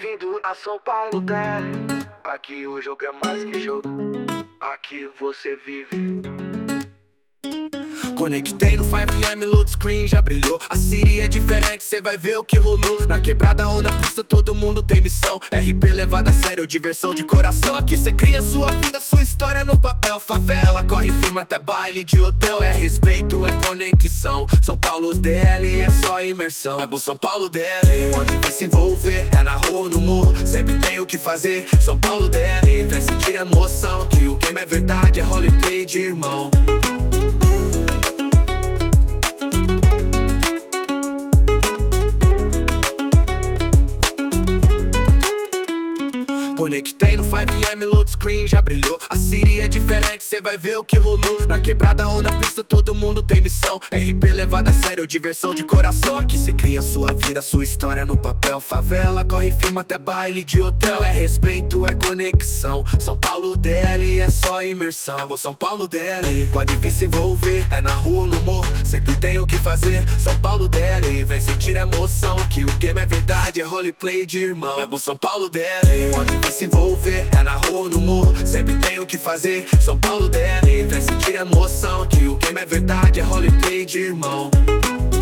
Bem-vindo a São Paulo Dele. Aqui o jogo é mais que jogo, aqui você vive. Conectei no 5am, load screen já brilhou. A City é diferente, cê vai ver o que rolou. Na quebrada ou na pista todo mundo tem missão. RP levado a sério, diversão de coração. Aqui cê cria sua vida, sua história no papel. Favela, corre firme até baile de hotel. É respeito, é conexão. São Paulo DL é só imersão. É bom São Paulo DL, onde vai se envolver. É na rua ou no morro, sempre tem o que fazer. São Paulo DL, vai sentir emoção. Que o game é verdade, é roleplay de irmão. Conectei no 5am, load screen já brilhou. A City é diferente, cê vai ver o que rolou. Na quebrada ou na pista todo mundo tem missão. RP levado a sério, diversão de coração. Aqui cê cria sua vida, sua história no papel. Favela, corre firme até baile de hotel. É respeito, é conexão. São Paulo DL é só imersão. É São Paulo DL, pode vir se envolver. É na rua ou no morro, sempre tem o que fazer. São Paulo DL, vem sentir emoção. Que o game é verdade, é roleplay de irmão. É São Paulo DL, pode vir se envolver. É na rua ou no morro, sempre tem o que fazer. São Paulo DL, vem sentir emoção. Que o game é verdade, é roleplay de irmão.